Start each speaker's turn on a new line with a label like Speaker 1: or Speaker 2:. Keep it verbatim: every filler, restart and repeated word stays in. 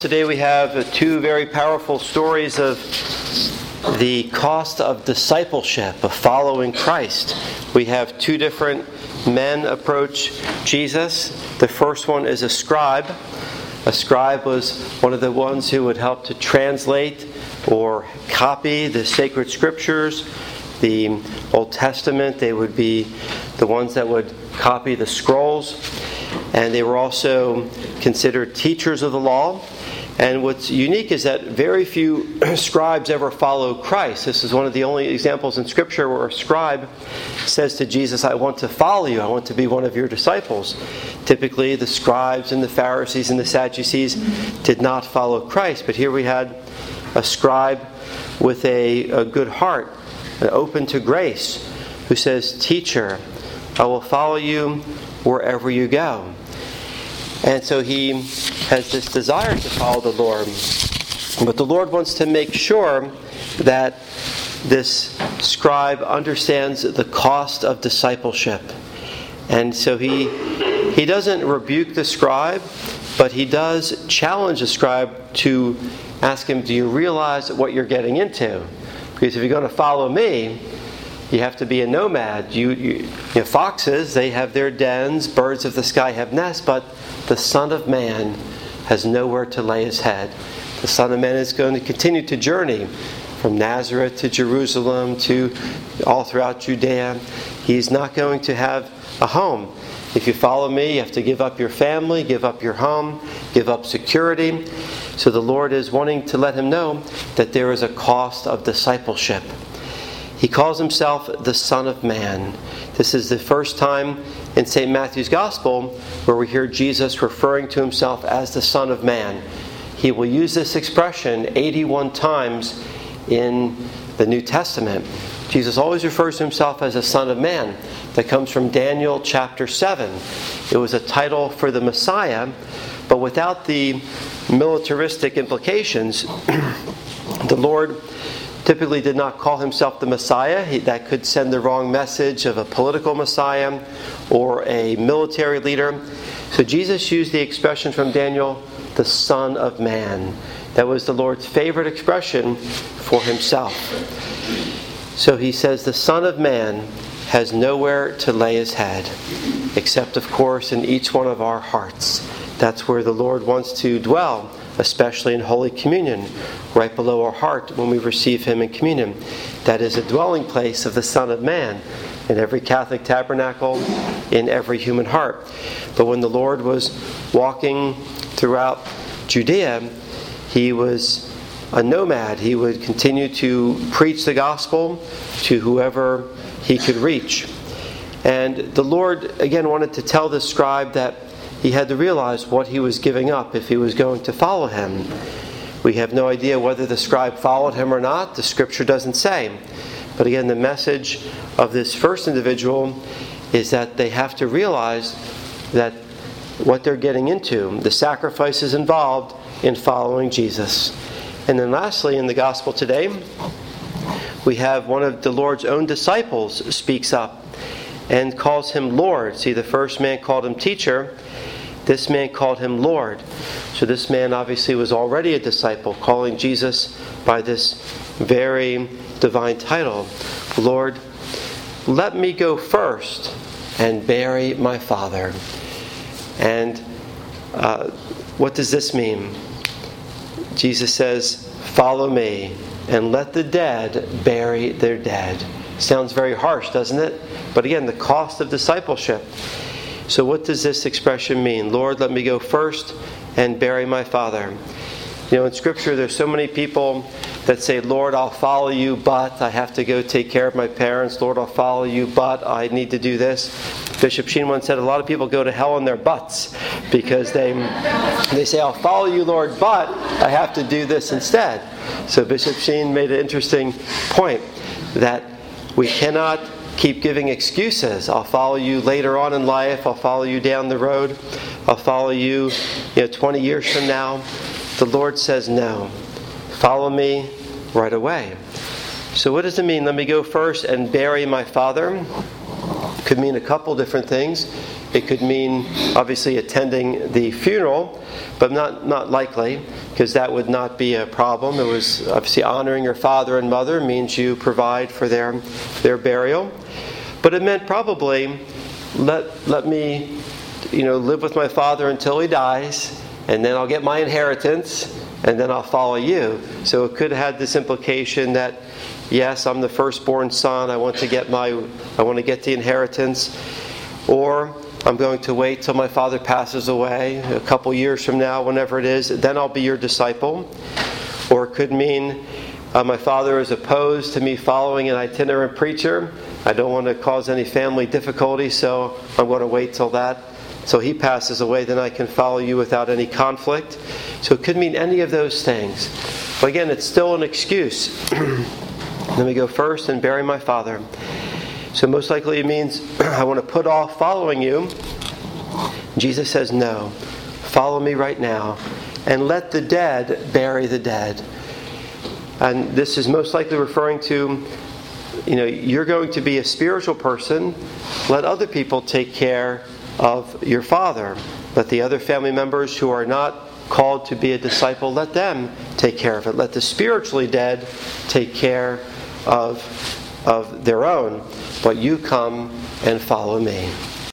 Speaker 1: Today we have two very powerful stories of the cost of discipleship, of following Christ. We have two different men approach Jesus. The first one is a scribe. A scribe was one of the ones who would help to translate or copy the sacred scriptures, the Old Testament. They would be the ones that would copy the scrolls. And they were also considered teachers of the law. And what's unique is that very few scribes ever follow Christ. This is one of the only examples in Scripture where a scribe says to Jesus, I want to follow you. I want to be one of your disciples. Typically, the scribes and the Pharisees and the Sadducees did not follow Christ. But here we had a scribe with a, a good heart, open to grace, who says, Teacher, I will follow you wherever you go. And so he has this desire to follow the Lord. But the Lord wants to make sure that this scribe understands the cost of discipleship. And so he he doesn't rebuke the scribe, but he does challenge the scribe to ask him, do you realize what you're getting into? Because if you're going to follow me, you have to be a nomad. You, you, you know, foxes, they have their dens. Birds of the sky have nests. But the Son of Man has nowhere to lay his head. The Son of Man is going to continue to journey from Nazareth to Jerusalem to all throughout Judea. He's not going to have a home. If you follow me, you have to give up your family, give up your home, give up security. So the Lord is wanting to let him know that there is a cost of discipleship. He calls himself the Son of Man. This is the first time in Saint Matthew's Gospel where we hear Jesus referring to himself as the Son of Man. He will use this expression eighty-one times in the New Testament. Jesus always refers to himself as the Son of Man. That comes from Daniel chapter seven. It was a title for the Messiah, but without the militaristic implications, the Lord typically did not call himself the Messiah. He, that could send the wrong message of a political Messiah or a military leader. So Jesus used the expression from Daniel, the Son of Man. That was the Lord's favorite expression for himself. So he says the Son of Man has nowhere to lay his head, except of course in each one of our hearts. That's where the Lord wants to dwell, especially in Holy Communion, right below our heart when we receive him in communion. That is a dwelling place of the Son of Man in every Catholic tabernacle, in every human heart. But when the Lord was walking throughout Judea, he was a nomad. He would continue to preach the gospel to whoever he could reach. And the Lord, again, wanted to tell the scribe that he had to realize what he was giving up if he was going to follow him. We have no idea whether the scribe followed him or not. The Scripture doesn't say. But again, the message of this first individual is that they have to realize that what they're getting into, the sacrifices involved in following Jesus. And then lastly, in the Gospel today, we have one of the Lord's own disciples speaks up and calls him Lord. See, the first man called him teacher. This man called him Lord. So this man obviously was already a disciple, calling Jesus by this very divine title. Lord, let me go first and bury my father. And uh, what does this mean? Jesus says, follow me and let the dead bury their dead. Sounds very harsh, doesn't it? But again, the cost of discipleship. So what does this expression mean? Lord, let me go first and bury my father. You know, in Scripture there's so many people that say, Lord, I'll follow you, but I have to go take care of my parents. Lord, I'll follow you, but I need to do this. Bishop Sheen once said a lot of people go to hell in their butts because they they say, I'll follow you, Lord, but I have to do this instead. So Bishop Sheen made an interesting point that we cannot keep giving excuses. I'll follow you later on in life. I'll follow you down the road. I'll follow you, you know, twenty years from now. The Lord says no. Follow me right away. So what does it mean? Let me go first and bury my father. Could mean a couple different things. It could mean, obviously, attending the funeral, but not, not likely, because that would not be a problem. It was, obviously, honoring your father and mother means you provide for their, their burial. But it meant probably, let, let me, you know, live with my father until he dies, and then I'll get my inheritance, and then I'll follow you. So it could have had this implication that, yes, I'm the firstborn son, I want to get my, I want to get the inheritance, or I'm going to wait till my father passes away, a couple years from now, whenever it is, then I'll be your disciple. Or it could mean, uh, my father is opposed to me following an itinerant preacher. I don't want to cause any family difficulty, so I'm going to wait till that. So he passes away, then I can follow you without any conflict. So it could mean any of those things. But again, it's still an excuse. Let me go first and bury my father. So most likely it means, I want to put off following you. Jesus says, no. Follow me right now. And let the dead bury the dead. And this is most likely referring to, you know, you're going to be a spiritual person. Let other people take care of your father. Let the other family members who are not called to be a disciple, let them take care of it. Let the spiritually dead take care of, of their own. But you come and follow me.